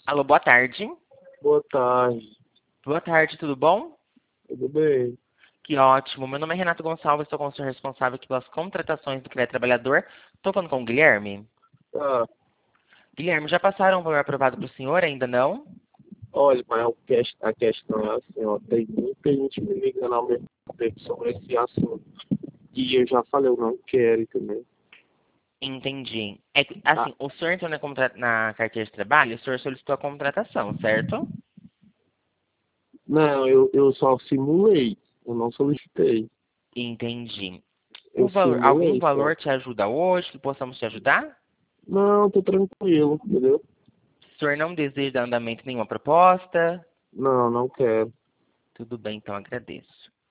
Alô, boa tarde. Boa tarde, Boa tarde, tudo bom? tudo bem? Que ótimo. Meu nome é Renato Gonçalves, sou consultor responsável aqui pelas contratações do CREA Trabalhador. Estou falando com o Guilherme. Ah, Guilherme, já passaram o valor aprovado para o senhor? Ainda não? olha, mas a questão é assim, ó, tem muita gente me ligando ao mesmo tempo sobre esse assunto. E eu já falei, eu não quero, entendeu? Entendi. É que, Ah, assim, o senhor entrou na carteira de trabalho, o senhor solicitou a contratação, certo? não, eu só simulei, eu não solicitei. Entendi. Eu Algum simulei só. valor te ajuda hoje, que possamos te ajudar? Não, tô tranquilo, entendeu? O senhor não deseja dar andamento em nenhuma proposta? Não, não quero. Tudo bem, então agradeço.